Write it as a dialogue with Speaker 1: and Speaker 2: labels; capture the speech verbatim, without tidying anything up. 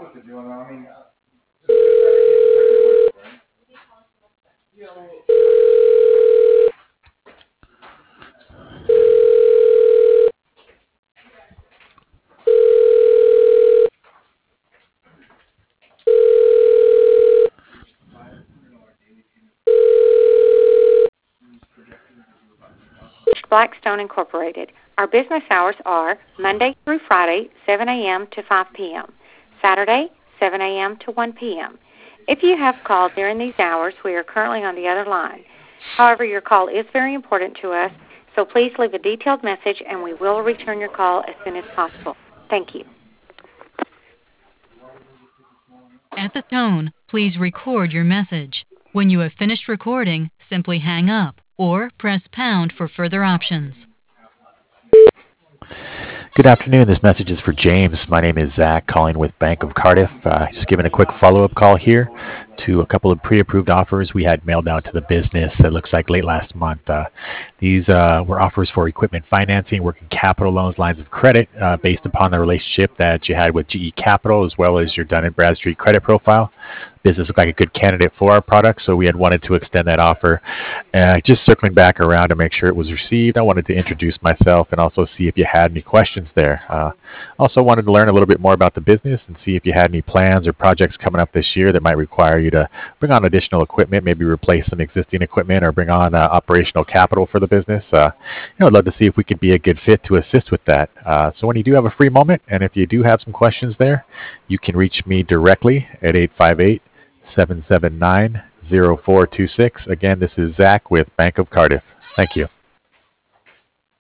Speaker 1: Blackstone Incorporated. Our business hours are Monday through Friday, seven a m to five p m Saturday, seven a m to one p m If you have called during these hours, we are currently on the other line. However, your call is very important to us, so please leave a detailed message and we will return your call as soon as possible. Thank you.
Speaker 2: At the tone, please record your message. When you have finished recording, simply hang up or press pound for further options.
Speaker 3: Good afternoon. This message is for James. My name is Zach, calling with Bank of Cardiff. Uh, just giving a quick follow-up call here to a couple of pre-approved offers we had mailed out to the business. It looks like late last month. Uh, these uh, were offers for equipment financing, working capital loans, lines of credit, uh, based upon the relationship that you had with G E Capital, as well as your Dun and Bradstreet credit profile. Business looked like a good candidate for our product, so we had wanted to extend that offer. Uh, just circling back around to make sure it was received, I wanted to introduce myself and also see if you had any questions there. Uh, also wanted to learn a little bit more about the business and see if you had any plans or projects coming up this year that might require you to bring on additional equipment, maybe replace some existing equipment or bring on uh, operational capital for the business. Uh, you know, I'd love to see if we could be a good fit to assist with that. Uh, so when you do have a free moment, and if you do have some questions there, you can reach me directly at eight five eight, seven seven nine, zero four two six. Again, this is Zach with Bank of Cardiff. Thank you.